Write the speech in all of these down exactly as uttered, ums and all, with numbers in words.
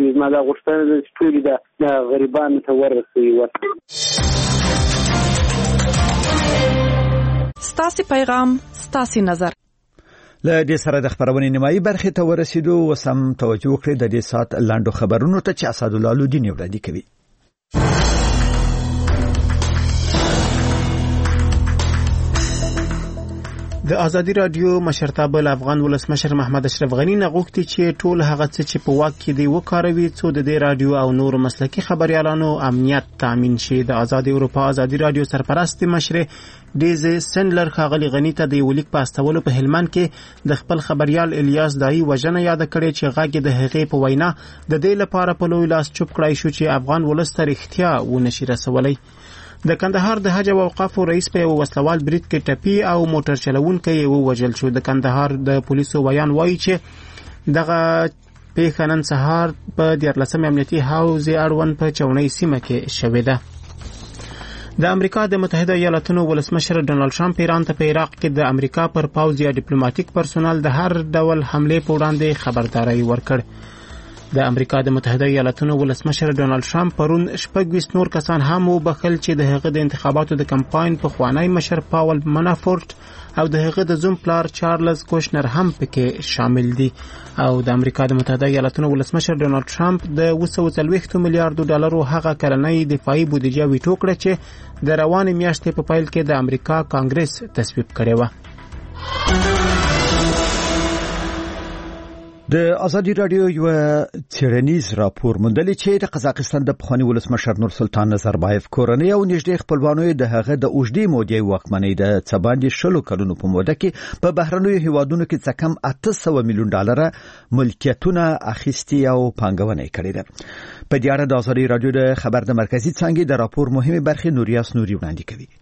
کوي. زما دا غوښتنه ده چې ټولې د غریبانو ته ورسوي. ورته ستاسې پیغام ستاسې نظر. له دې سره د خبرونې نیمایي برخې ته ورسېدو. اوس هم توجه وکړئ د دې ساعت لاندو خبرونو ته چې اسدالله لودین وړاندې کوي. د ازادي رادیو مشرتابه افغان ولسمشر محمد اشرف غنی نه غوښتي چې ټول هغه څه چې په واک کې دی وکاروي څو د دې رادیو او نور مسلکي خبريالانو امنیت تامین شي. د ازادي اروپا ازادي رادیو سرپرست مشر ډیز سندلر خاغلی غنی ته د ولیک پاستولو په هلمند کې د خپل خبريال الیاس دای وژنه یاد کړي چې غاګه د هغې په وینا د دې لپاره په لوی لاس چوپ کړای شو چې افغان ولس ته اړتیا ونشي رسولای. د کندهار د حج او اوقاف رئیس په وسلوال برید کې ټپی او موټر چلوونکی ووژل شو. د کندهار د پولیسو بیان وایي چې دغه پیښه نن سهار په دیارلسم امنیتي حوزې اړوند په چونۍ سیمه کې شوې ده. د امریکا د متحده ایالاتونو ولسمشر ډونالد ټرمپ ایران ته په عراق کې د امریکا پر پوځ یا ډیپلوماټیک پرسونل د هر ډول حمله په وړاندې خبرداري ورکړ. د امریکا د متحده ایالاتونو ولسمشر ډونالد ټرمپ پرون شپږ نور کسان هم وبخل چې د هغه د انتخاباتو د کمپاین په خوانی مشر پاول منافورت او د هغه د زوم پلار چارلز کوشنر هم پکې شامل دي. او د امریکا د متحده ایالاتونو ولسمشر ډونالد ټرمپ د دوه سوه څلوېښت میلیارډ ډالرو هغه کلنۍ دفاعي بودیجه ویټو کړه چې د روانې میاشتې په پیل کې د امریکا کانګرس تصویب کړی و. د ازادي رادیو یو څېړنیز راپور موندلی چې د قزاقستان د پخوانی ولسمشر نور سلطان نظربایف کورنۍ او نږدې خپلوانو د هغه د اوږدې مودې واکمنۍ د څه باندې شلو کلونو په موده کې په بهرنیو هیوادونو کې څه کم اته سوه میلیون ډالر ملکیتونه اخیستي او پانګونه کړې ده. په دې اړه د ازادي رادیو د خبر د مرکزی څانګې د راپور مهمه برخه نوریاس نوري وړاندې کوي.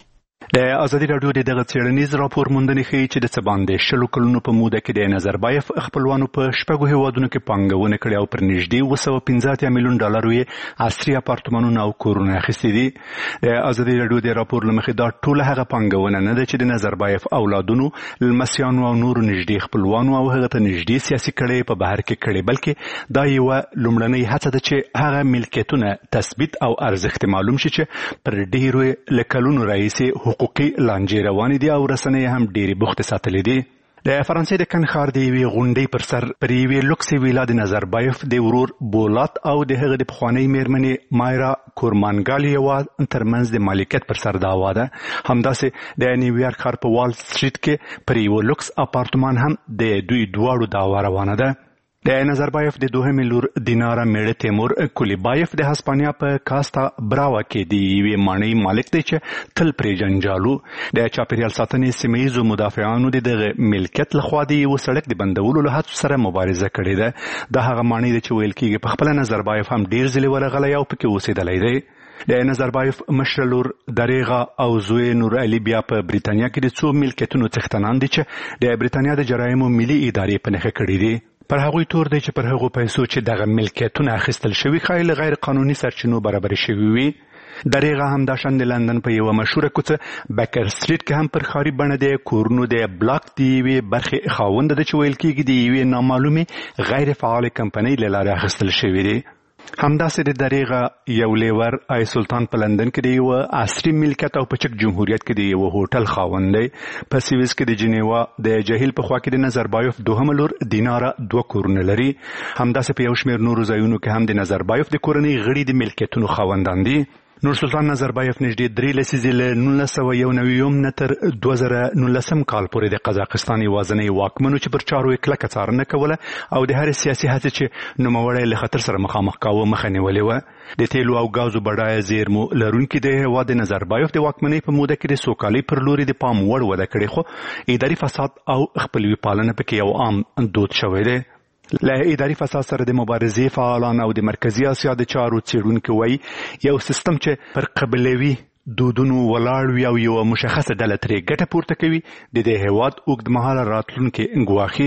د ازادي رادیو د دغه څېړنیز راپور موندنې ښیي چې د څه باندې شلو کلونو په موده کې د نظربایف خپلوانو په شپږو هیوادونو کې پانګونه کړې او پر نږدې اوه سوه پنځه اتیا میلیون ډالرو یې عصري اپارتمانونه او کورونه اخیستي دي. د ازادي رادیو د راپور له مخې دا ټوله هغه پانګونه نه ده چې د نظربایف اولادونو، لمسیانو او نورو نږدې خپلوانو او هغه ته نږدې سیاسي کړۍ په بهر کې کړې، بلکې دا یوه لومړنۍ هڅه ده چې هغه ملکیتونه تثبیت او ارزښت معلوم شي چې پر ډېرو له کلونو راهیسې حقوقي لانجې روانې دي او رسنۍ هم ډېرې بوختې ساتلې دي. د فرانسې د کن ښار د یوې غونډۍ پر سر پر یوې لوکسې ویلا د نظربایف د ورور بولات او د هغه د پخوانۍ میرمنې مایرا کورمانګالیوا ترمنځ د مالکیت پر سر دعوا ده. همداسې د نیویارک ښار په وال سټریټ کې پر یوه لوکس اپارتمان هم د دوی دواړو دعوا روانه ده. د نظربایف د دوهمې لور دیناره میړه تیمور کولیبایف د هسپانیا په کاستا براوا کې د یوې ماڼۍ مالک دی چې تل پرې جنجالو. د چاپیریال ساتنې سیمه ییزو مدافعانو د دغه ملکیت لخوا د یوه سړک د بندولو له هڅو سره مبارزه کړې ده. دا هغه ماڼۍ ده چې ویل کېږي په خپله نظربایف هم ډېر ځلې ورغلی او پکې اوسېدلی دی. د نظربایف مشره لور دریغه او زوی نور علي بیا په بریتانیا کې د څو ملکیتونو څښتنان دي چې د بریتانیا د جرایمو ملي ادارې په نښه کړي دي. پر هغوی تور دی چې پر هغو پیسو چې دغه ملکیتونه اخیستل شوي ښایي له غیر قانوني سرچینو برابرې شوي وي. دریغه همداشان د لندن په یوه مشهوره کوڅه بیکر سټریټ کې هم پر ښاري بڼه د کورونو د بلاک د یوې برخې خاونده ده چې ویل کېږي د یوې نامعلومې غیر فعالې کمپنۍ له لارې اخیستل شوي دي. همداسې د دریغه یو لیور آی سلطان په لندن کې د یوه عصري ملکیت او په چک جمهوریت کې د یوه هوټل خاوند دی. په سویس کې د جنیوا د جهیل په خوا کې د نظربایف دوهمه لور دیناره دوه کورونه لري. همداسې په یو شمېر نورو ځایونو کې هم د نظربایف د کورنۍ غړي د ملکیتونو خاوندان دي. نور سلطان نظربایف نږدې درې لسیزې له نولس سوه یو نوي نه تر دوه زره نولسم کال پورې د قزاقستان یوازینی واکمن چې پر چارو یې کلکه څارنه کوله او د هرې سیاسي هڅې چې نوموړی له خطر سره مخامخ کاوه مخه نیولې وه. د تیلو او ګازو بډایه زیرمو لرونکي د هېواد د نظربایف د واکمنۍ په موده کې د سوکالۍ پر لوري د پام وړ وده کړې، خو اداري فساد او خپلوي پالنه پکې یو عام دود شوی دی. له اداري فساد سره د مبارزې فعالان او د مرکزي اسیا د چارو څېړونکي وایي یو سیستم چې پر قبیلوي دودونو ولاړ وي او یوه مشخصه ډله ترې ګټه پورته کوي د دې هېواد اوږدمهاله راتلونکې ګواښي.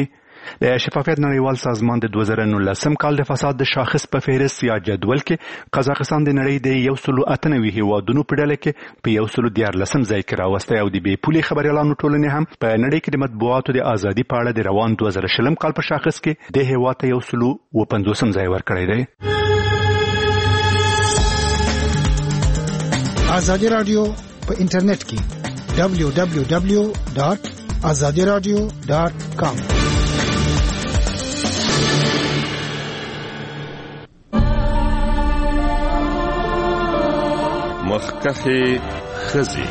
د شفافیت نړیوال سازمان د دوه زره نولسم کال د فساد د شاخص په فهرست یا جدول کې قزاقستان د نړۍ د یو سل اته نوي هیوادونو په ډله کې په یو سل دیارلسم ځای کې راوستی او د بې پولې خبريالانو ټولنې هم په نړۍ کې د مطبوعاتو د ازادي په اړه د روان دوه زره شلم کال په شاخص کې د هیواد ته یو سل او پنځوسم ځای ورکړی دی. ازادي رادیو په انټرنیټ کې دبلیو دبلیو دبلیو ډاټ ازادي رادیو ډاټ کام. مخکخي خزي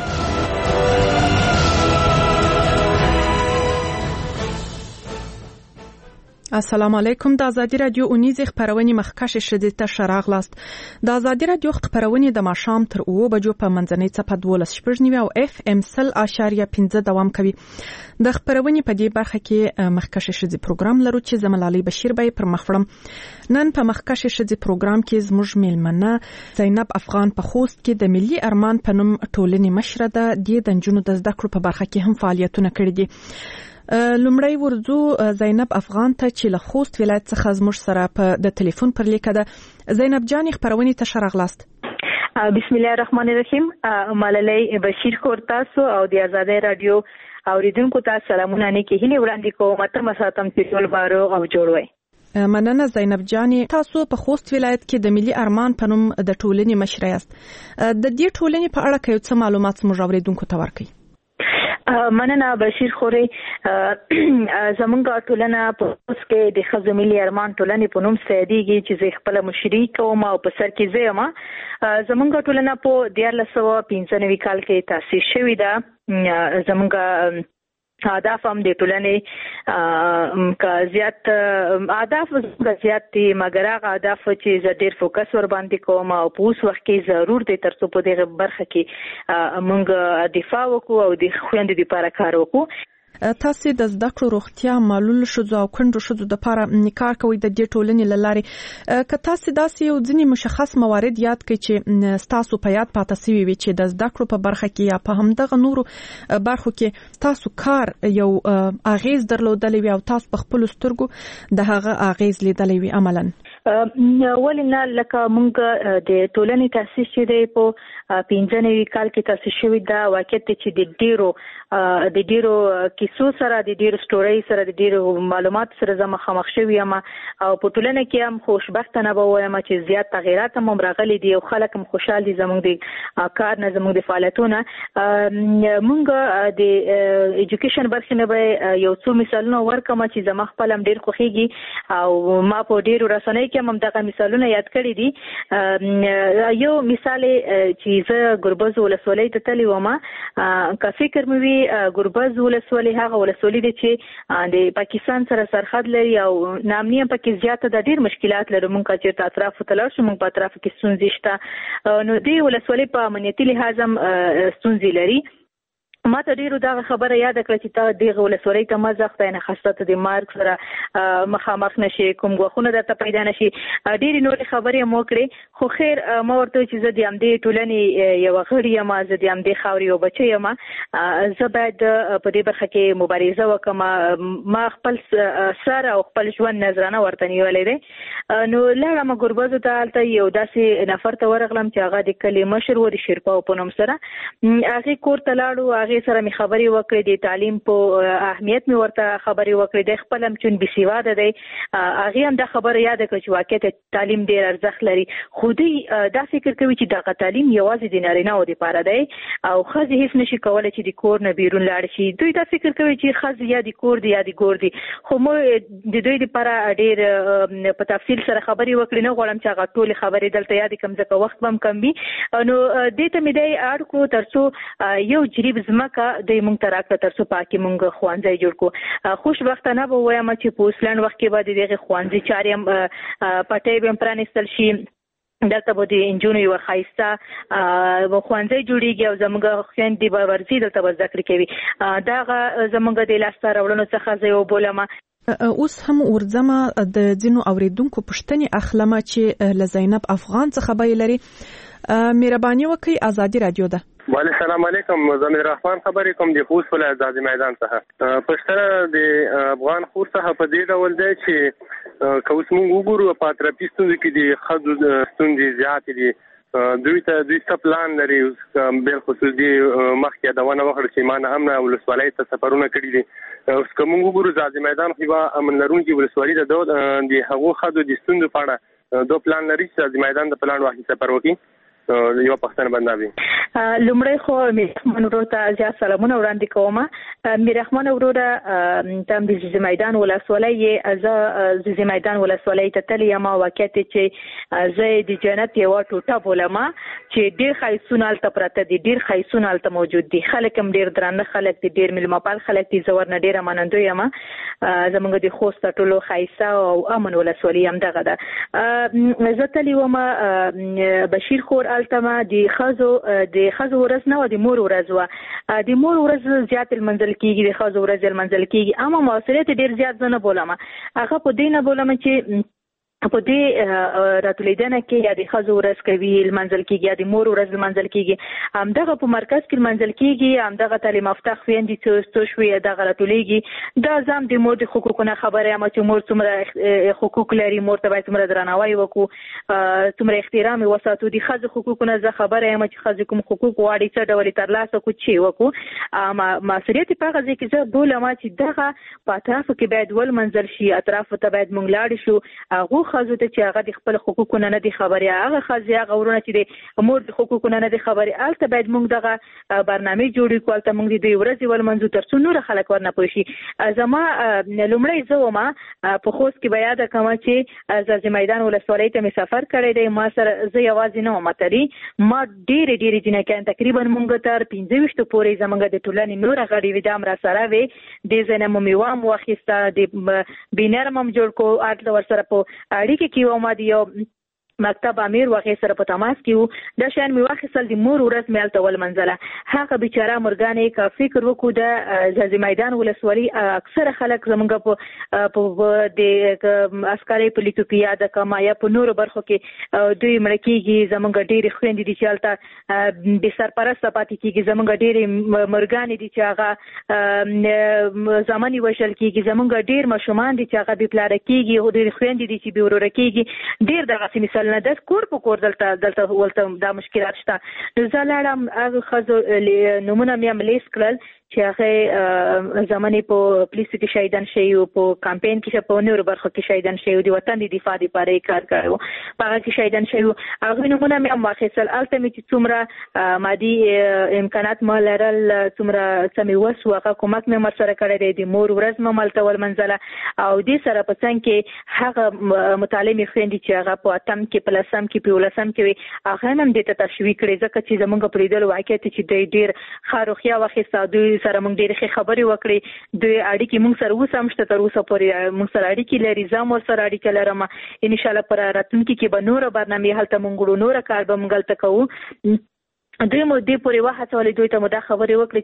السلام علیکم. د ازادي رادیو اونیزه خبرونه مخکشه شدي ته شراغلاست. د ازادي رادیو خبرونه د ماشام تر اوه بجو په منځنۍ صفه دولس شپږ او اف ام سل اشاریه پنځه دوام کوي. د خبرونه په دې برخه کې مخکشه شدي پروګرام لرو چې زملالي بشیر به پر مخفرم. نن په مخکشه شدي پروګرام کې زموږ میلمنه زینب افغان په خوست کې د ملي ارمان په نوم ټولنې مشره ده. د دنجونو د زده کړو په برخه کې هم فعالیتونه کړي دي. لومړی ورځو زینب افغان ته چې له خوست ولایت څخه زموږ سره په د ټلیفون پر لیکه ده. زینب جان خبرونه ته شراغلاست. بسم الله الرحمن الرحیم. ملالۍ بشیر خور تاسو او د ازادي رادیو اوریدونکو ته سلامونه نه کې هلي وړاندې کوم. ته مساتم چې ټول بارو او جوړوي. مننه زینب جان. تاسو په خوست ولایت کې د ملي ارمان په نوم د ټولنې مشره یاست. د دې ټولنې په اړه کوم څه معلومات موږ اوریدونکو ته ورکړئ؟ مننه بشیر خوري. زمونږ ټولنه په اوس کې د خزو ملي ارمان ټولنې په نوم سیدیږي چې زه خپل مشري کوم او په سر کې زه ما زمونږ ټولنه په دیارلس سوه پنځه نوي کال کې تاسیس شوې ده. زمونږ اهداف هم د ټولنې کا زیات اهداف زیات دي مګر هغه اهداف چې زه ډېر فوکس ور باندې کوم او په اوس وخت کې ضرور دي ترڅو په دغه برخه کې موږ دفاع وکړو او د خويندو لپاره کار وکړو. تاسو د زده کړو روغتیا معلول شوزو او کندو شوزو د لپاره کار کوي د دې ټولنې لاره. که تاسو داسې یو ځینی مشخص موارد یاد کړئ چې تاسو په یاد پاتې سوي وي چې د زده کړو په برخه کې یا په همدغه نورو برخو کې تاسو کار یو اغیز درلودلی وي او تاسو په خپل سترګو د هغه اغیز لیدلی وي عملاً؟ ولنه لکه مونږ د ټولنې تاسیس چې دی په پنځه نوي کال کې تاسیس شوی دا واقعیت چې د ډیرو د ډیرو کیسو سره د ډیرو سټوري سره د ډیرو معلومات سره زما مخامخ شوی یم او په ټولنه کې هم خوشبخته نه وایم چې زیات تغیرات هم راغلي دي او خلک هم خوشاله دي زموږ د کار نه زموږ د فعالیتونو. مونږ د ایجوکیشن برخه نه به یو څو مثالونه ورکوم چې زما خپل هم ډیر خوښیږي او ما په ډیرو رسنۍ کې هم دغه مثالونه یاد کړی دي. یو مثال چې زه ګربز ولسوالۍ ته تللی وم. که فکر مې وي ګربز ولسوالۍ هغه ولسوالۍ ده چې د پاکستان سره سرحد لري او نامني هم پکې زیاته د ډیر مشکلات لري. مونږ چې اطراف ته لاړ شو مونږ په اطراف کې ستونزې شته. نو دې ولسوالۍ په امنیتي لحاظ هم ستونزې لري. ما ته ډیرو دا خبره یاد کړه چې تا دغه ولسوالۍ ته مزخ ته نه خاصه د مارک سره مخامخ نشي کوم غوښونه درته پیدا نشي. ډیرې نورې خبرې مو کړې خو خیر ما ورته چې زه د امدې ټولنې یو غړی یم زه د امدې خاوري او بچی یم زه باید په دې برخه کې مبارزه وکم. ما خپل سر او خپل ژوند نظرانه ورته نیولې ده. نو لږه ما ګربزو ته الته یو داسې نفر ته ورغلم چې هغه د کلی مشر و د شیرپا په نوم سره هغه کور ته لاړو. هغه سره می خبري وکړې د تعلیم په اهمیت می ورته خبري وکړې د خپل هم چون بسیواده دی. هغه هم دا خبره یاد کړ چې واقعیت تعلیم ډیر ارزښت لري. خو دې دا فکر کوي چې دا تعلیم یوازې د نارینه او د پاره دی او خځې هیڅ نشي کولای چې د کور نه بیرون لاړ شي. دوی دا فکر کوي چې خځې یا د کور دی یا د ګور دی. خو مو د دوی لپاره ډیر په تفصیل سره خبري وکړې. نه غواړم چې هغه ټول خبرې دلته یاد کم ځکه وخت هم کم وي. نو دې ته مې دی اړکو ترڅو یو جریب زمکه د مونږ تراکه ترڅو پاکي مونږ خوانځي جوړ کو. خوشبختانه به وایم چې په اوسلند وخت کې به دغه خوانځي چاري هم پټې به پرانستل شي. دلته به د انجونو یو خایسته خوانځي جوړیږي او زموږ خويندې به ورزي دلته به ذکر کوي. دا زموږ د لاسته راوړنو څخه زه یو بولم. اوس هم ورځما د ځینو اوریدونکو پښتني اخلمه چې ل زینب افغان څخه به لري. مهرباني وکړئ ازادي رادیو ده. وعلیکم السلام علیکم زمیر رحمان خبرې کوم د خوست ولایت ازادي میدان څخه. پښتنه د افغان خور څخه په دې ډول دی چې کوس موږ وګورو په ترپیستو کې د خدو ستوندې زیات دي. دوی ته دوی څه پلان لري بل خصوص دي مخکې دا ونه وخت چې مان امن ولسوالۍ ته سفرونه کړی دي. اوس کوم وګورو ازادي میدان خو امن لرونکي ولسوالۍ د د هغو خدو د ستوندې په اړه دو پلان لري چې ازادي میدان د پلان واحد سفر وکړي. یو پښتنه بندوي. لومړی خو میرحمان ورور ته زیات سلامونه وړاندې کوم. میرحمان ورور تم د زیزی میدان ولسوالۍ از زیزی میدان ولسوالۍ ته تللی یم. واقعیت چې زه د جنت یو ټوټه بولم چې ډیر خیسونه الته پراته دي، ډیر خیسونه الته موجود دي. خلک هم ډیر درانه خلک دي، ډیر ملمپال خلک دي. زه ورنه ډیره منندوی یم. زمونږ د خوست ټولو خیسه او امن ولسوالۍ هم دغه ده. زه تللی وم بشیر خور التما د خزو د خزو ورځ نه و، د مور ورځ و. د مور ورځ زیات المنزل کیږي، د خزو ورځ المنزل کیږي. اما موثریت ډیر زیات نه بولم. هغه په دې نه بولم چې په دې راتلیدنه کې یا د خزو ورځ کوي المنزل کیږي یا د مور ورځ المنزل کیږي. همدغه په مرکز کې المنزل کیږي، همدغه تعلیم یافته خویندې چې څو شوي دغه راتلیږي. دا زم د مور د حقوقونو خبره یم چې مور څومره حقوق لري، مور ته باید څومره درناوی وکړو، څومره احترام وساتو. د خزو حقوقونو زه خبره یم چې خزو کوم حقوق واړي څه ډول ترلاسه کو چی وکړو. اما مسؤلیت په غزه کې زه بولم چې دغه په اطراف کې باید ول منزل شي، اطراف ته باید مونږ لاړ شو. هغه خزو ته چې هغه د خپل حقوقونه نه دي خبري، هغه خزي هغه ورونه چې د مور د حقوقونه نه دي خبري، البته باید موږ دغه برنامه جوړی کول ته موږ د دوی ورځي ول منځو تر څو نور خلک ورنه پوښي. زما لومړی زوما په خوست کې بیا د کوم چې ازادي میدان ولسوالۍ ته مسافر کړی دی. ما سره زه یوازې نه متري، ما ډېر ډېر جنکان تقریبا موږ تر پنځه ویشت پورې زمونږ د ټولنې نور غړي وې د امر سره وې د زنه ممیوام واخیسته د بینرمم جوړ کو اټل ور سره په اړیکه کې و. ما دی یو مکتب امیر واقع سره په تماس کې وو. د شان می واخیسل د مور ورځ مې الته ول منزله. هغه بیچاره مرګانې کا فکر وکړو د ازادي میدان ولسوالۍ اکثر خلک زمونږ په په د عسکري پولیسو کې یا د کمایا په نور برخو کې دوی مړکیږي. زمونږ ډېر خويندې دي چې الته د سرپرست پاتې کیږي. زمونږ ډېر مرګانې دي چې هغه زماني وشل کیږي. زمونږ ډېر مشومان دي چې هغه به پلار کیږي او ډېر خويندې دي چې به ورور کیږي. ډېر دغه مثال نه د کور په کور دلته دلته ولته دا مشکلات شته. نو زه لاړم هغه خزو نمونه مې عملیس کړل چې هغه زماني په پولیسو کې شهیدان شوي او په کمپاین کې په نور برخو کې شهیدان شوي او د وطن د دفاع لپاره کار کړو. په هغه کې شهیدان شوي هغه نمونه مې هم واخیستل. الته مې چې څومره مادي امکانات ما لرل، څومره سمې وس هغه کومک مې مر سره کړی دی. د مور ورځ مې ملته ول منزله او دې سره په څنګ کې هغه مطالعه خويندې چې هغه په اتم کې په لسم کې په ولسم کې هغه هم دې ته تشویق کړي ځکه چې زمونږ په لیدل واقعیت چې ډېر ډېر خاروخیا واخیسته. دوی سره موږ ډېرې ښې خبرې وکړې. دوی اړیکې موږ سره اوس هم شته، تر اوسه پورې موږ سره اړیکې لري. زه هم ورسره اړیکه لرم. انشاءالله پر راتلونکي کې به نوره برنامې هلته موږ وړو، نوره کار به موږ هلته کوو. دوی مو دې پورې وهڅولې دوی ته مو دا خبرې وکړې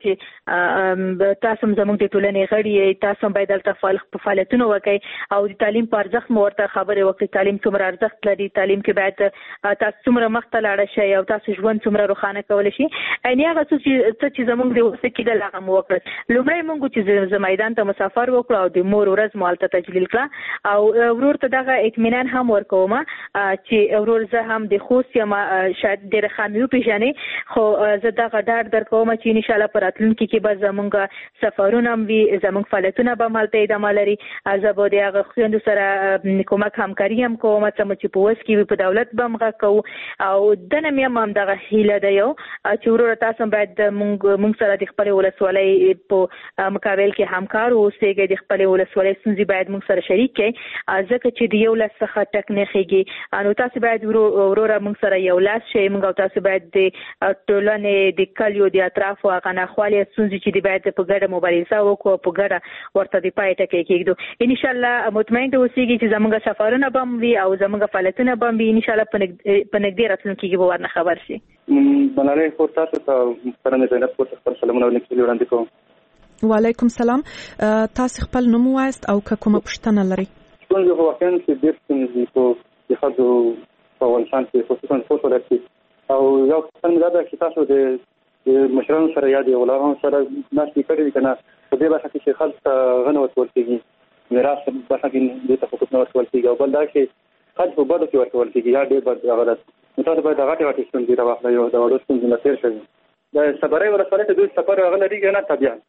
چې تاسو هم زموږ د ټولنې غړي یې، تاسو هم باید دلته فعالیتونه وکړئ او د تعلیم په ارزښت مو ورته خبرې وکړئ. تعلیم څومره ارزښت لري، تعلیم کې باید تاسو څومره مخته لاړه شئ او تاسو ژوند څومره روښانه کولی شي. یعنې هغه څه چې زموږ د وسه کېدل هغه مو وکړل. لومړی موږ چې زه میدان ته مسافر وکړو او د مور ورځ مو هلته تجلیل کړه او ورور ته دغه اطمینان هم ورکوم چې ورور زه هم د خوست یم، شاید ډېره ښه مې وپېژنې، خو زه دغه ډاډ درکوم چې انشاءالله په راتلونکي کې به زمونږ سفرونه هم وي، زمونږ فعالیتونه به هم هلته ادامه لري. زه به د هغه خویندو سره کومک همکاري هم کوم څه چې په وس کې وي، په دولت به هم غږ کوو او دنه مې هم همدغه هیله ده یو چې وروره تاسو هم باید مونږ سره د خپلې ولسوالۍ په مقابل کې همکار اوسئ. د خپلې ولسوالۍ ستونزې باید مونږ سره شریک کړئ ځکه چې د یو لاس څخه ټک نه خیږي. نو تاسو باید وروره مونږ سره یو لاس شئ. مونږ او تاسو باید د ټولنې د کلیو د اطرافو هغه ناخوالې ستونزې چې دي باید په ګډه مبارزه وکړو، په ګډه ورته د پای ټکی کېږدو. انشاءالله مطمئن اوسېږي چې زموږ سفرونه به هم وي او زموږ فعالیتونه به هم وي. انشاءالله په نږدې راتلونکي کې به ورنه خبر شي. ملالۍ خور تاسو ته محترمې زینب خور ته خپل سلامونه وړاندې کوم. وعلیکم سلام. تاسو خپل نوم وایست او کومه پوښتنه لرئ؟ څنګه هو واقعا چې د ستونزې په د خځو په ولشان کې خصوصا فوټو لري او یو څنګه دا چې تاسو د مشرانو سره یا د ولرانو سره ناشې کړې کنه په دې برخه کې چې خلک غنو ورکول کېږي میراث برخه کې د تفکر نو ورکول کېږي او بل دا چې خلک په بده کې ورکول کېږي یا ډېر بد غلط تاسو باید هغه ټاټ ستونزې راوخلئ یو دا ورته ستونزې نه تیر شي د صبرې ولسوالۍ ته د سفر غلري کنه طبيعت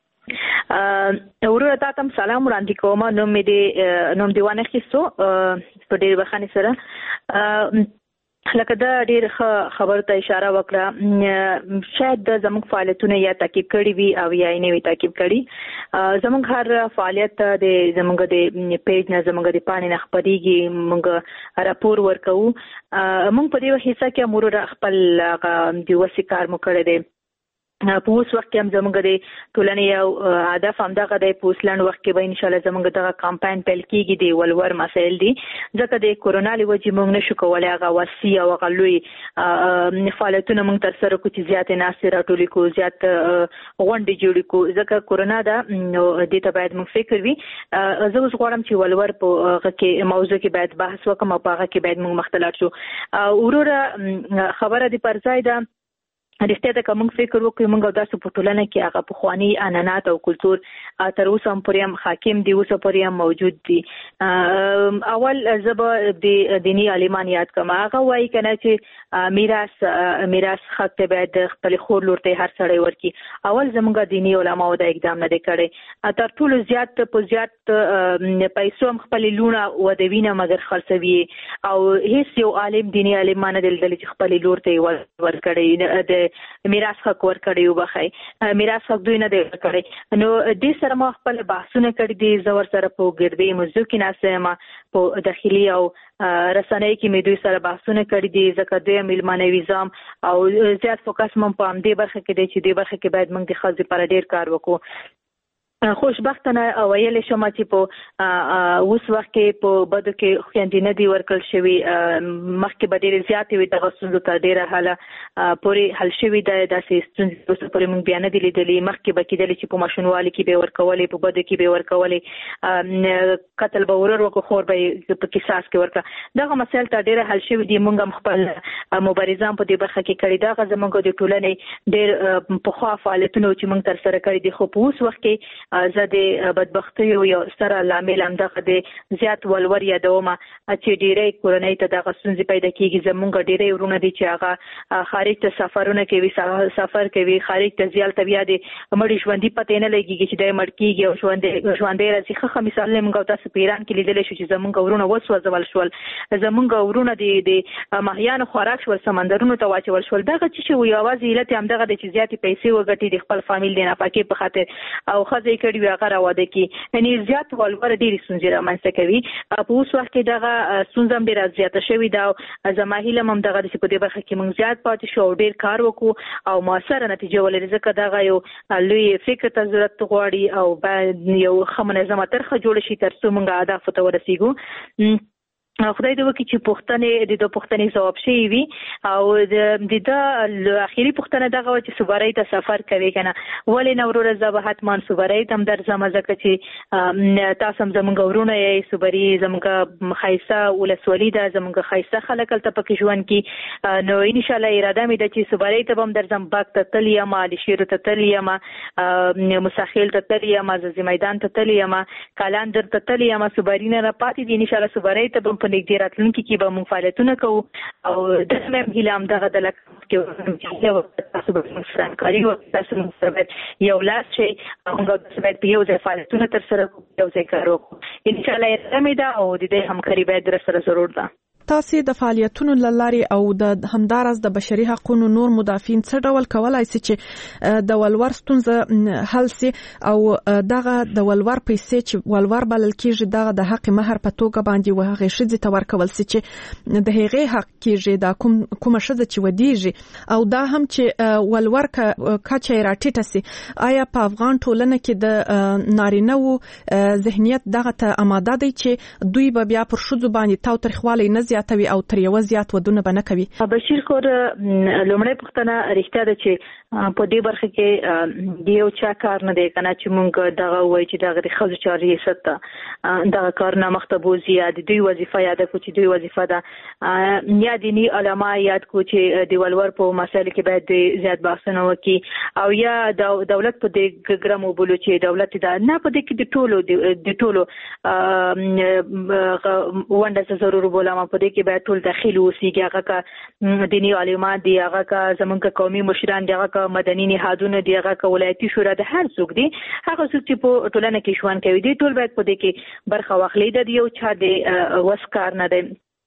ا ورته تاسو سلام وړاندې کوم. نو مې دې نوم دیوانه خېستو په ډېر بخانه سره لکه دا ډېر خبر ته اشاره وکړه. شاید د زموږ فعالیتونه یا تعقیب کړي وي او یا یې نه وي تعقیب کړي. زموږ هر فعالیت د زموږ د پیج نه زموږ د پاڼې نه خبرېږي، موږ راپور ورکوو. موږ په دې حصہ کې امور خپل د وسی کار مو کړی دی. په اوس وخت کې هم زموږ د ټولنې یو هدف همدغه دی. په اوس لاند وخت کې به انشاءالله زموږ دغه کمپاین پیل کېږي د ولور مسایل دي، ځکه د کورونا له وجې موږ نشو کولی هغه وسیع او هغه لوی فعالیتونه موږ ترسره کړو چې زیاتې ناستې راټولې کړو، زیات غونډې جوړې کړو. ځکه کورونا ده نو دې ته باید موږ فکر وي. زه اوس غواړم چې ولور په هغه کې موضوع کې باید بحث وکړم او په هغه کې باید موږ مختلف شو. وروره خبره دې پر ځای ده. رښتیا ده که موږ فکر وکړو موږ داسې په ټولنه کې هغه پخواني عنعنات او کلتور تر اوسه هم پورې هم حاکم دي، اوسه پورې هم موجود دي. اول زه به د دیني عالمان یاد کړم. هغه وایي که نه چې میراث میراث حق ته باید خپلې خور لور ته هر سړی ورکړي. اول زموږ دیني علماو دا اقدام نه دی کړی. تر ټولو زیات په زیات پیسو هم خپلې لوڼه ودوي نه مګر خرڅوي او هیڅ یو عالم دیني عالم نه دی لیدلی چې خپلې لور ته یې ورکړی د میراث حق ورکړی وبخئ. میراث حق دوی نه دی ورکړی. نو دې سره ما خپل بحثونه کړي دي. زه ورسره په ګردې موضوع کې ناسته یم، په داخلي او رسنۍ کې مې دوی سره بحثونه کړي دي، ځکه دوی میلمانه نظام او زیات فوکس مم په همدې برخه کې دی چې دې برخه کې باید موږ د ښځې لپاره ډېر کار وکړو. خوشبختانه ویلی شم چې په اوس وخت کې په بدو کې خویندې نه دي ورکړل شوي. مخکې به ډېرې زیاتې وي، دغه ستونزو ته ډېره حاله پورې حل شوي ده. داسې ستونزې اوسه پورې موږ بیا نه دي لیدلي. مخکې به کېدلې چې په ماشوموالي کې به یې ورکولې، په بدو کې به یې ورکولې، قتل به ورور وکړو، خور به یې په قصاص کې ورکړه. دغه مسایل ته ډېره حل شوي دي. موږ هم خپل مبارزه هم په دې برخه کې کړې. دغه زموږ د ټولنې ډېر پخوا فعالیتونه چې موږ ترسره کړي دي. خو په اوس وخت کې زه د بدبختۍ یو ستر لامل همدغه د زیات ولور یادوم چې ډېری کورنۍ ته دغه ستونزې پیدا کېږي. زموږ ډېری ورونه دي چې هغه خارج ته سفرونه کوي، سفر کوي خارج ته زیال ته، بیا د مړي ژوندي پته نه لګېږي چې دی مړ کېږي او ژوندی ژوندی راځي. ښه ښه مثالونه موږ تاسو په ایران کې لیدلی شو چې زموږ ورونه وسوځول شول، زموږ ورونه د ماهیانو خوراک شول، سمندرونو ته واچول شول. دغه څه چې یوازې علت یې همدغه دی چې زیاتې پیسې وګټي د خپل فامیل د ناپاکۍ په خاطر او ښځه یې کړي وي هغه راواده کړي. یعنې زیات ولور ډېرې ستونزې رامنځته کوي. په اوس وخت کې دغه ستونزه هم ډېره زیاته شوې ده او زما هیله هم همدغه ده چې په دې برخه کې موږ زیات پاتې شو او ډېر کار وکړو او مؤثره نتیجه ولري، ځکه دغه یو لوی فکر ته ضرورت غواړي او باید یو ښه منظمه طرحه جوړه شي تر څو موږ اهدافو ته ورسېږو. خدای دې وکړي چې پوښتنې د دې پوښتنې ځواب شوي وي او د د اخیری پوښتنه دغه و چې صوبرۍ ته سفر کوي که نه. ولې نه وروره زه به حتما صوبرۍ ته هم درځم، ځکه چې تاسو هم زموږ ورونه یې. صوبري زموږ ښایسته ولسوالي ده، زموږ ښایسته خلک هلته پکې ژوند کوي. نو انشاءالله اراده مې ده چې صوبرۍ ته به هم درځم. باغ ته تللی یم، علیشیرو ته تللی یم، مساخیل ته تللی یم، عزیزي میدان ته تللی یم، کالندر ته تللی یم. صوبري نه راپاتې دي. انشاءالله صوبرۍ ته به په نږدې راتلونکي کې به موږ فعالیتونه کوو او دغه مې هیله همدغه ده لکه تاسو به موږ سره همکاري وکړو، تاسو موږ سره باید یو لاس شئ او موږ تاسو باید په یو ځای فعالیتونه ترسره کړو، یو ځای کار وکړو. انشاءالله اراده مې ده او د دې همکاري باید درسره ضرور ده. تاسو د فعالیتونو لاري او د همدارس د بشري حقوقو نور مدافعین څه ډول کولای شي چې د ولور ستونزه حل شي او دغه د ولور پیسې چې ولور بلل کیږي دغه د حق مہر په توګه باندې وهغه شې ته ورکول شي چې د هغې حق کیږي د کوم کومه شې چې ودیږي او دا هم چې ولور کچې راټیټه سي. آیا په افغان ټولنه کې د نارینه وو ذهنیت دغه ته آماده دی چې دوی به بیا پر شذ باندې تاو ترخواله نه زیاتوي او تر یو زیات ودونه بنه کوي. بشیر کور لومړی پښتنه رښتیا ده چې په دې برخه کې دیو چا کار نه دی کنه چې مونږ دغه وای چې دغه د خځو چاري ست دغه کار نه مختبوزي یا د دوی وظیفه یاد کو چې دوی وظیفه ده یا دینی علما یاد کو چې د ولور په مسایل کې باید زیات بحثونه وکړي او یا د دولت په دې ګرامو بولو چې دولت دا نه په دې کې د ټولو د ټولو ونده ضرور بولم په دې کې باید ټول داخلي اوسېږي هغه کا دینی علما دی هغه کا زمونږ قومي مشران دی هغه مدني نهادونه دی هغه کا ولایتي شورا د هر څوک دی هغه څوک چې په ټولنه کې ژوند کوي دی ټول باید په دې کې برخه واخلي د یو چا د وسکار نه دی.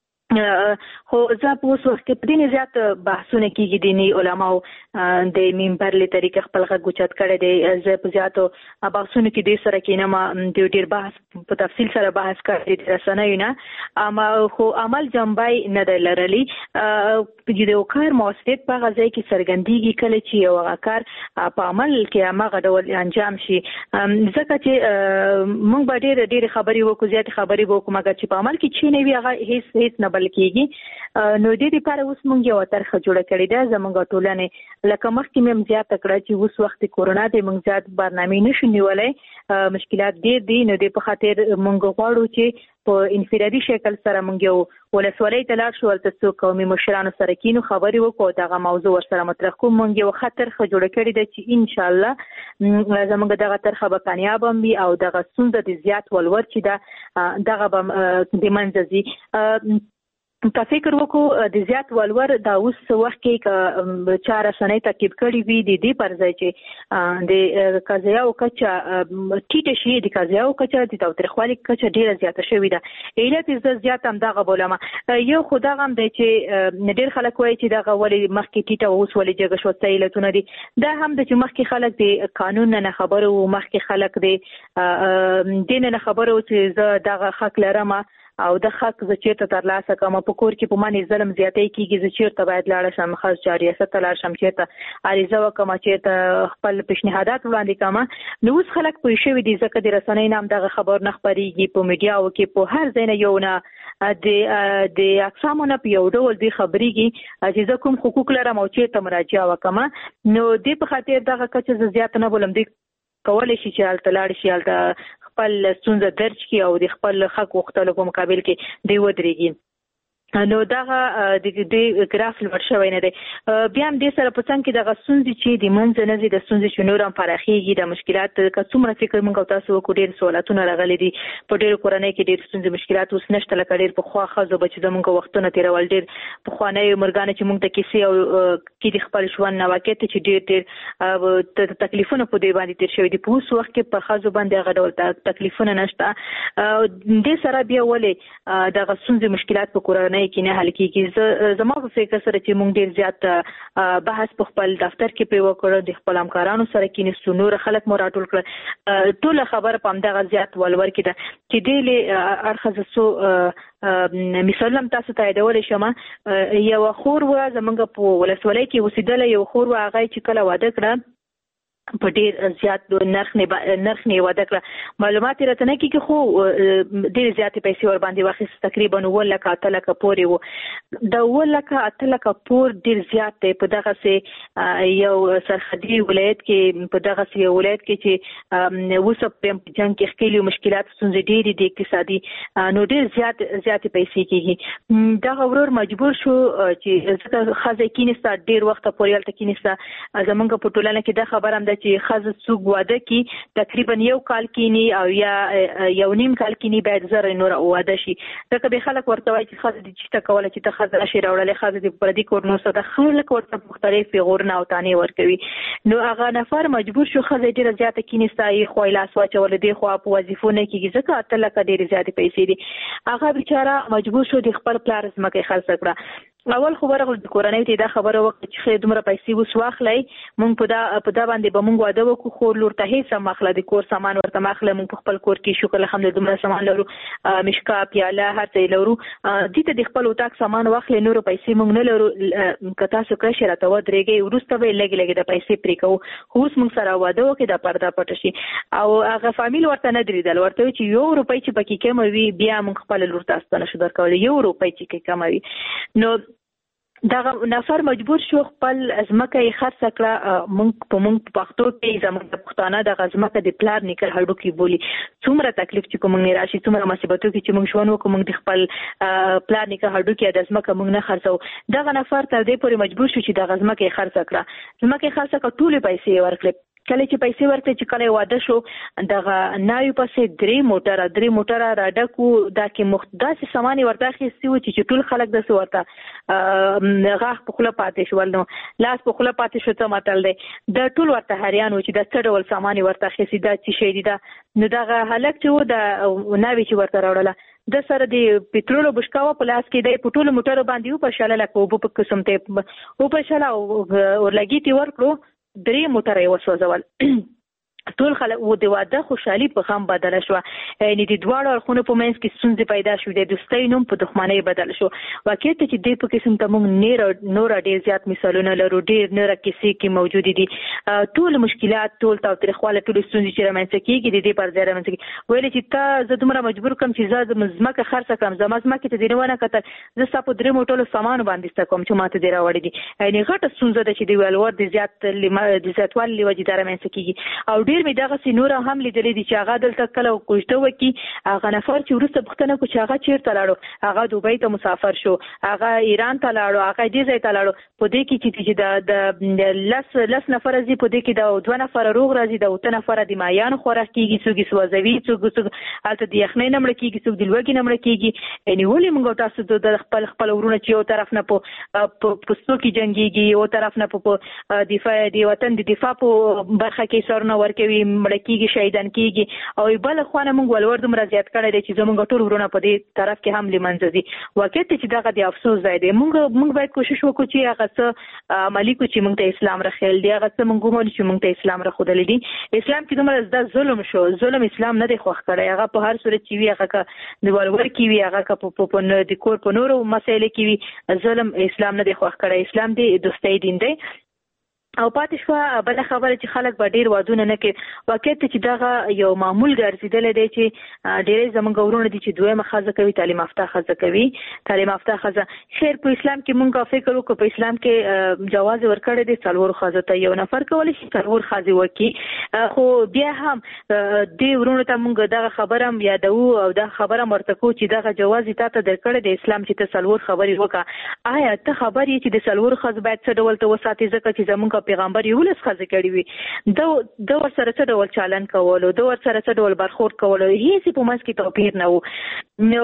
خو زه په اوس وخت کې په دې زیات بحثونه کېږي دیني علماو د منبر له طریقې خپل غږ اوچت کړی دی. زه په زیاتو بحثونو کې دې سره کېنم د ډېر بحث په تفصیل سره بحث کړی دی رسنیو نه اما خو عمل جنبای نه دی لرلی چې د کار موثریت په هغه ځای کې څرګندېږي کله چې یو کار په عمل کې هغه ډول انجام شي ځکه چې موږ به ډېر ډېر خبرې وکړو زیات خبرې وکړو مګر چې په عمل کې چې نه وي هغه هیڅ هیڅ نه کېږي نو دې لپاره اوس موږ یو طرحه جوړه کړې ده زموږ ټولنه لکه مخکې مې زیات کړه چې اوس وخت کورونا د موږ زیات برنامه نشو نیولای مشکلات ډېر دي نو دې په خاطر موږ غواړو چې په انفرادي شکل سره موږ یو ولسوالۍ ته لاړ شو تر څو قومي مشرانو سره کینو خبرې وکړو دغه موضوع ورسره مطرح کوم موږ یو خطر خو جوړ کړی دی چې ان شاء الله زموږ دغه طرحه به کامیاب وي او دغه ستونزه د زیات ولور چې دا دغه به د منځ ځي. که فکر وکړو د زیات ولور دا اوس وخت کې چا رسنۍ تعقیب کړي وي د دې پر ځای چې د قضیه او کچا ټیټه شي د قضیه او کچا د تاوتریخوالي کچا ډیره زیاته شوې ده علت یې زیات هم دغه بولمه یو خو دغه هم دی چې ډېر خلک وایي چې دغه ولې مخکې ټیټه اوس ولې جګه شوه څه علتونه دي دا هم د چې مخکې خلک د قانون نه خبره وو مخکې خلک د دین نه خبره وو چې زه دغه حق لرم او د حق ز چیرته ترلاسه کوم په کور کې په معنی ظلم زیاتې کیږي ز چیرته باید لاړ شم خاص جاریه ست لاړ شم چیرته عریضه وکم چیرته خپل پیشنهادات وړاندې کوم نو اوس خلک پوه شوي دي ځکه د رسنۍ نام دغه خبر نه خبريږي په میډیا او کې په هر ځای نه یو نه د د اقسامو نه په یو ډول دی خبريږي چې زه کوم حقوق لرم او چیرته مراجعه وکم نو د په خاطر دغه کچه زیات نه بولم دي کولای شي چې التلاړ شي الته خپل ستونزه درج کی او د خپل حق وختلو په مقابل کې دی ودرېږي نو دغه د دې ګراف لوړ شوی نه دی بیا هم دې سره په څنګ کې دغه ستونزې چې د منځ نه دي د ستونزې چې نور هم پراخېږي د مشکلات که څومره فکر موږ او تاسو وکړو ډېر سوالاتونه راغلي دي په ډېرو کورنۍ کې ډېر ستونزې مشکلات اوس نشته لکه ډېر پخوا ښځو به چې زموږ وختونه تېرول ډېر پخوانۍ مورګانې چې موږ ته کیسې او کې د خپل ژوند نه واقع ته چې ډېر ډېر تکلیفونه په دې باندې تېر شوي دي په اوس وخت کې په ښځو باندې هغه ډول تکلیفونه نشته دې سره بیا ولې دغه ستونزې مشکلات په کورنۍ کې نه حل کیږي زما په فکر سره چې موږ ډیر زیات بحث په خپل دفتر کې پرې وکړو د خپل همکارانو سره کې نو نور خلک مو راټول کړل ټول خبره په همدغه زیات ولور کې ده چې دې اړخ زسو مثلا تاسو ته یادول شم یو خور و زمونږ په ولسوالۍ کې اوسېدل یو خور و هغه چې کله واده کړه په ډېر زیات نرخ نه نرخ نه ودا کړ معلومات راته نه کیږي خو ډېر زیات پیسې ور باندې واخیست تقریبا ول لک اته لک پورې وو د ول لک اته لک پور ډېر زیات دی په دغه سي یو سرحدي ولایت کې په دغه سي ولایت کې چې وسه په جنگ کې خپل مشکلات ستونزې ډېرې دي اقتصادي نو ډېر زیات زیات پیسې کیږي دغه ورور مجبور شو چې ځکه خزه کینسته ډېر وخت پورې الته کینسته زمونږ په ټولنه کې د خبر هم چې خزه څوک واده کی تقریبا یو کال کینی او یا یو نیم کال کینی بعد زره نور واده شي دا به خلک ورته وایي چې خزه د چټه کوله چې ته خزه شي راوړل خزه د پردي کور نو څه د خلک ورته مختلف غورنه او تانی ورکوي نو هغه نفر مجبور شو خزه ډیره زیاته کینی سای خو لاس واچول دی خو په وظیفونه کې ځکه اتل لکه ډیره زیاته پیسې دي هغه بیچاره مجبور شو د خپل پلار زمکه خرڅ کړه اول خو ورغل د کورنۍ ته دا خبره وکړه چې دومره پیسې وس واخلای مونږ په دا په دا باندې کوم واده وکړو خو لور ته هیڅ مخله د کور سامان ورته مخله موږ په خپل کور کې شکر الحمدلله سامان لرو مشکا پیاله هر څه لرو دې ته د خپل وتاک سامان واخلې نور پیسې موږ نه لرو کتا سو کړه شرط و درېږي ورسته به لګي لګي د پیسې پرې کوو خو اوس موږ سره واده وکړو د پرده پټ شي او هغه فامیل ورته نه درېدل ورته چې یو روپۍ چې پکې کم وي بیا موږ خپل لور ته ستنه شو درکول یو روپۍ چې کم وي نو دا نفر مجبور شو خپل ازمکه یې خرڅ کړه مونږ په مونږ پښتو کې زموږ د پښتانه د ازمکه د پلار نیکر هډو کې بولی څومره تکلیف چې کوم نه راشي څومره مصیبتو کې چې مونږ شونه کوم د خپل پلار نیکر هډو کې د ازمکه مونږ نه خرڅو دا نفر تر دې پورې مجبور شو چې د ازمکه یې خرڅ کړه ازمکه خرڅ کړه ټول پیسې ورکړي کله چې پیسې ورته چې کله واده شو دغه نایو پسې درې موټر درې موټر راډکو دا کې مخداسي سامان ورته خېستي و چې ټول خلک د ورته غاخ په خله پاتې شو نو لاس په خله پاتې شو ته ماتل دی د ټول ورته هریان و چې د څه ډول سامان ورته خېستي دا چې شي دا نو دغه هلک چې و د ناوي چې ورته راوړله د سره د پټرول بشکاوه په لاس کې د پټرول موټر باندې په شاله لکه وب په قسم ته او په شاله ورلګي تی ورکړو درې موټر یې وسوځول ټول خلک و د واده خوشحالي په غم بدل شو یعنی د دواړو اړخونو په منځ کې ستونزې پیدا شوې د دوستۍ نوم په دښمنۍ بدل شو واقعیت چې دې په قسم ته موږ نور نور ډېر زیات مثالونه لرو ډېر نور کیسې کې موجود دي ټول مشکلات ټول تاوتریخواله ټول ستونزې چې رامنځته کېږي د دې پر ځای رامنځته کېږي ویل چې تا زه دومره مجبور کوم چې زه د مزمکه خرڅ کړم زما ځمکې ته دې نه ونه کتل زه ستا په درې موټرو سامان باندې سته کوم چې ماته دې راوړي دي یعنې غټه ستونزه ده چې د ولور د زیات د زیاتوالي له وجې دا رامنځته کېږي او ډېر مې دغسې نور هم لیدلې دي چې هغه دلته کله کوژده وکړي هغه نفر چې وروسته پوښتنه وکړو چې هغه چېرته لاړو هغه دوبۍ ته مسافر شو هغه ایران ته لاړو هغه دې ځای ته لاړو په دې کې چې د لس لس نفره ځي په دې کې د دوه نفره روغ راځي د اوته نفره د مایانو خوراک کېږي څوک یې سوځوي څوک څوک هلته د یخنۍ نه مړه کېږي څوک د لوږې نه مړه کېږي یعنې ولې موږ تاسو د خپل خپل ورونه چې یو طرف نه په پوستو کې جنګېږي یو طرف نه په دفاع د وطن د دفاع په برخه کې سرونه ورکوي مړه کېږي شهیدان کېږي او بل خو نه موږ ولور دومره زیات کړی دی چې زموږ ټول ورونه په دې طرف کې هم له منځه ځي واقعیت چې دغه د افسوس ځای دی موږ موږ باید کوشش وکړو چې هغه څه عملي کړو چې موږ ته اسلام راخیل دی هغه څه موږ ومنو چې موږ ته اسلام راښودلی دي اسلام کې دومره زده ظلم شو ظلم اسلام نه دی خوښ کړی هغه په هر صورت چې وي هغه که د ولور کې وي هغه که په د کور په نورو مسایلو کې وي ظلم اسلام نه دی خوښ کړی اسلام دی دوستۍ دین دی او پاتې شوه بله خبره چې خلک به ډېر وادونه نه کوي واقعیت چې دغه یو معمول ګرځېدلی دی چې ډېری زموږ ورونه دي چې دویمه ښځه کوي تعلیم یافته ښځه کوي تعلیم یافته ښځه خیر په اسلام کې مونږ فکر وکړو په اسلام کې جواز ورکړی دی څلورو ښځو ته یو نفر کولی شي څلور ښځې وکړي خو بیا هم دې ورونو ته مونږ دغه خبره هم یادوو او دغه خبره هم ورته کوو چې دغه جواز یې تا ته درکړی دی اسلام چې ته څلور خبرې وکړه آیا ته خبر یې چې د څلورو ښځو باید څه ډول ته وساتې ځکه چې زموږ پیغمبر یولس ښځې کړي وي د ورسره څه ډول چالن کولو د ورسره څه ډول برخورد کولو هېڅ په منځ کې توپیر نه و نو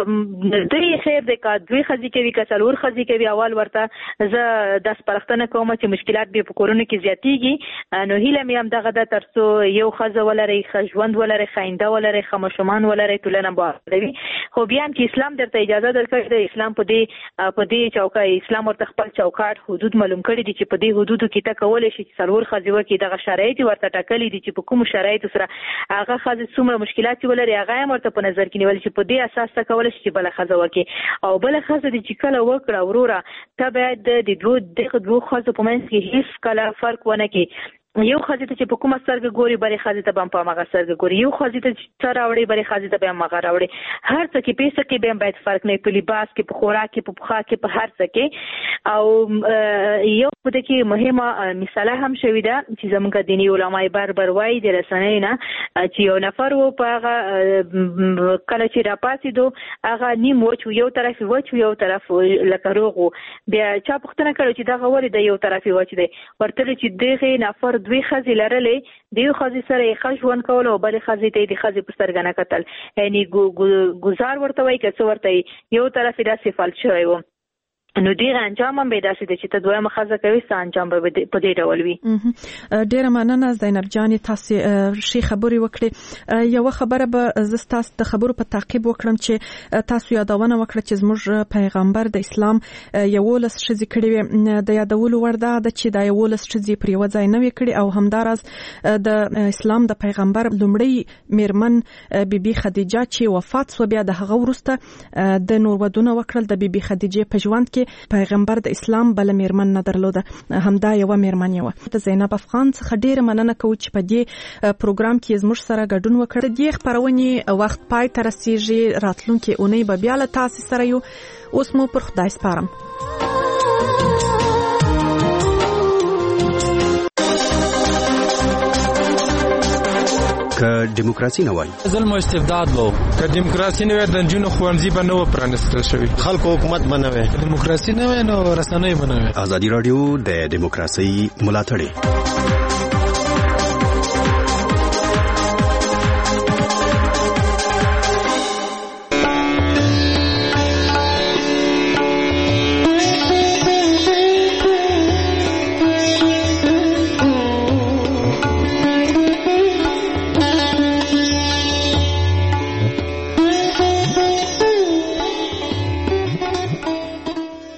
درې خیر دی که دوې ښځې کوي که څلور ښځې کوي اول ورته زه دا سپارښتنه کوم چې مشکلات بیا په کورونو کې زیاتېږي نو هیله مې هم دغه ده تر څو یو ښځه ولرئ ښه ژوند ولرئ ښه آینده ولرئ ښه ماشومان ولرئ ټولنه باوروي خو بیا هم چې اسلام درته اجازه درکړې ده اسلام په دې په دې چوکۍ اسلام ورته خپل چوکاټ حدود معلوم کړي دي چې په دې حدودو کې ته کولی شي چې څلور ښځې وکړي دغه شرایط یې ورته ټاکلي دي چې په کومو شرایطو سره هغه ښځې څومره مشکلات چې ولري هغه هم ورته په نظر کې نیولي چې په دې اساس ته کولی شي چې بله ښځه وکړي او بله ښځه دي چې کله وکړه وروره ته باید د دوو دغه دوو ښځو په منځ کې هېڅ کله فرق ونه کړي یو ښځې ته چې په کومه سترګه ګوري بلې ښځې ته به هم په همغه سترګه ګوري یو ښځې ته چې څه راوړي بلې ښځې ته به هم هغه راوړي هر څه کې پیسه کې به هم باید فرق نه وي په لباس کې په خوراک کې په پخوا کې په هر څه کې او یو په دې کې مهمه مسله هم شوې ده چې زموږ دیني علما بر بر وایي د رسنیو نه چې یو نفر و په هغه کله چې راپاڅېدو هغه نیم وچ و یو طرف یې وچ و یو طرف لکه روغ و بیا چا پوښتنه کړې چې دغه ولې د یو طرف یې وچ دی ورته چې دغې نفر دوی ښځې لرلې د یو ښځې سره یې ښه ژوند کول او بلې ښځې ته یې د ښځې په سترګه نه کتل یعنې ګزار ورته وایي که څه ورته یو طرف یې داسې فلج شوی و نو ډیر انجام هم به داسې د چې ته دویمه خزه کوي ست انجام به په دې ډول وي. ډیره مننه زینب جان، تاسو شي خبري وکړي. یو خبره به زستاس د خبرو په تعقیب وکړم چې تاسو یادونه وکړه چې زموږ پیغمبر د اسلام یولس شذ کړي د یادولو ورده د چې د یولس شذ پر یو ځای نه وکړي او همدارس د اسلام د پیغمبر لومړی میرمن بیبي خدیجه چې وفات سو بیا د هغه ورسته د نور ودونه وکړل. د بیبي خدیجه په ژوند کې پیغمبر د اسلام بل میرمن نه درلوده، همدا یو میرمن یو. د زینب افغان څخه ډیره مننه کوم چې په دې پروګرام کې زموږ سره ګډون وکړ. د خبرونې وخت پای ته رسیږي، راتلونکي اونۍ به بیا له تاسو سره یو. اوس مو پر خدای سپارم. که دیموکراسي نه وای ظلم او استبداد وو، که دیموکراسي نه وای د جنونو خوانځي به نو پرانستل شوی، خلکو حکومت بنوي، دیموکراسي نه وای نو رسنۍ بنوي. ازادي رادیو د دیموکراسي ملاتړ